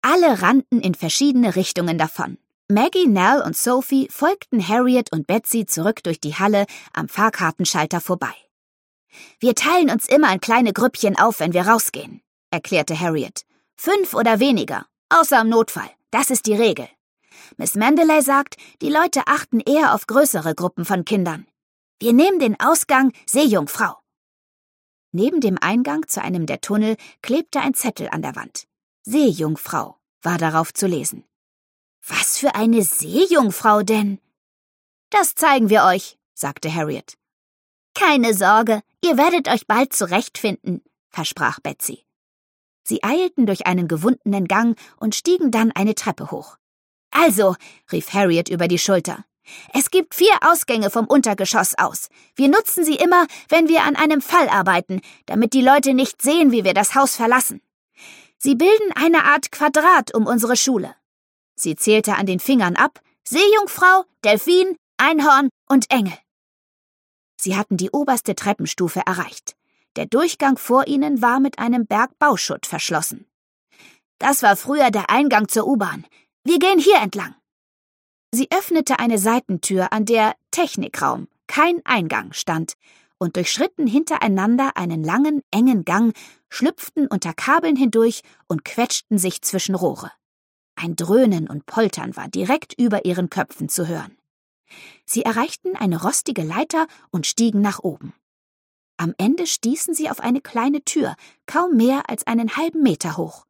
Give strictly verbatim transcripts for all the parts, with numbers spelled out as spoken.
Alle rannten in verschiedene Richtungen davon. Maggie, Nell und Sophie folgten Harriet und Betsy zurück durch die Halle am Fahrkartenschalter vorbei. »Wir teilen uns immer in kleine Grüppchen auf, wenn wir rausgehen«, erklärte Harriet. »Fünf oder weniger, außer im Notfall. Das ist die Regel. Miss Mandeley sagt, die Leute achten eher auf größere Gruppen von Kindern. Wir nehmen den Ausgang Seejungfrau.« Neben dem Eingang zu einem der Tunnel klebte ein Zettel an der Wand. »Seejungfrau« war darauf zu lesen. »Was für eine Seejungfrau denn?« »Das zeigen wir euch«, sagte Harriet. »Keine Sorge, ihr werdet euch bald zurechtfinden«, versprach Betsy. Sie eilten durch einen gewundenen Gang und stiegen dann eine Treppe hoch. »Also«, rief Harriet über die Schulter, »es gibt vier Ausgänge vom Untergeschoss aus. Wir nutzen sie immer, wenn wir an einem Fall arbeiten, damit die Leute nicht sehen, wie wir das Haus verlassen. Sie bilden eine Art Quadrat um unsere Schule.« Sie zählte an den Fingern ab: Seejungfrau, Delfin, Einhorn und Engel. Sie hatten die oberste Treppenstufe erreicht. Der Durchgang vor ihnen war mit einem Berg Bauschutt verschlossen. »Das war früher der Eingang zur U-Bahn. Wir gehen hier entlang.« Sie öffnete eine Seitentür, an der Technikraum, kein Eingang, stand, und durchschritten hintereinander einen langen, engen Gang, schlüpften unter Kabeln hindurch und quetschten sich zwischen Rohre. Ein Dröhnen und Poltern war direkt über ihren Köpfen zu hören. Sie erreichten eine rostige Leiter und stiegen nach oben. Am Ende stießen sie auf eine kleine Tür, kaum mehr als einen halben Meter hoch.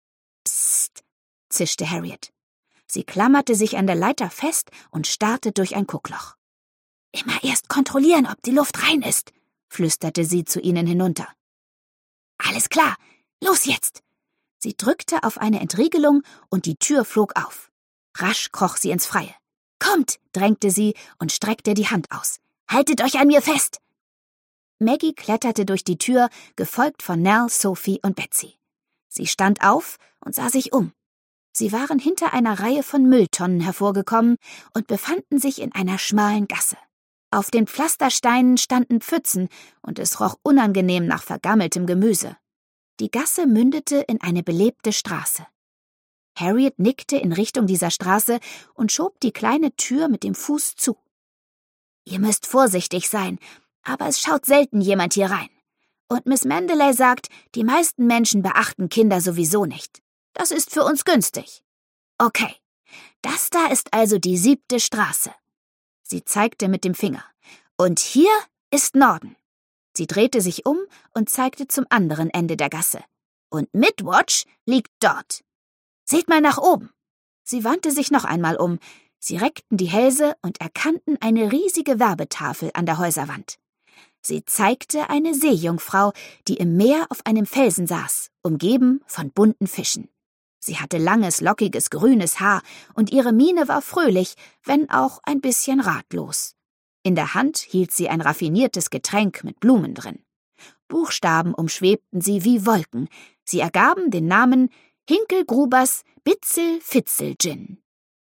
»Psst«, zischte Harriet. Sie klammerte sich an der Leiter fest und starrte durch ein Guckloch. »Immer erst kontrollieren, ob die Luft rein ist«, flüsterte sie zu ihnen hinunter. »Alles klar, los jetzt!« Sie drückte auf eine Entriegelung und die Tür flog auf. Rasch kroch sie ins Freie. »Kommt«, drängte sie und streckte die Hand aus. »Haltet euch an mir fest!« Maggie kletterte durch die Tür, gefolgt von Nell, Sophie und Betsy. Sie stand auf und sah sich um. Sie waren hinter einer Reihe von Mülltonnen hervorgekommen und befanden sich in einer schmalen Gasse. Auf den Pflastersteinen standen Pfützen und es roch unangenehm nach vergammeltem Gemüse. Die Gasse mündete in eine belebte Straße. Harriet nickte in Richtung dieser Straße und schob die kleine Tür mit dem Fuß zu. »Ihr müsst vorsichtig sein, aber es schaut selten jemand hier rein. Und Miss Mandeley sagt, die meisten Menschen beachten Kinder sowieso nicht. Das ist für uns günstig. Okay, das da ist also die siebte Straße.« Sie zeigte mit dem Finger. »Und hier ist Norden.« Sie drehte sich um und zeigte zum anderen Ende der Gasse. »Und Midwatch liegt dort. Seht mal nach oben.« Sie wandte sich noch einmal um. Sie reckten die Hälse und erkannten eine riesige Werbetafel an der Häuserwand. Sie zeigte eine Seejungfrau, die im Meer auf einem Felsen saß, umgeben von bunten Fischen. Sie hatte langes, lockiges, grünes Haar und ihre Miene war fröhlich, wenn auch ein bisschen ratlos. In der Hand hielt sie ein raffiniertes Getränk mit Blumen drin. Buchstaben umschwebten sie wie Wolken. Sie ergaben den Namen Hinkelgrubers Bitzel-Fitzel-Gin.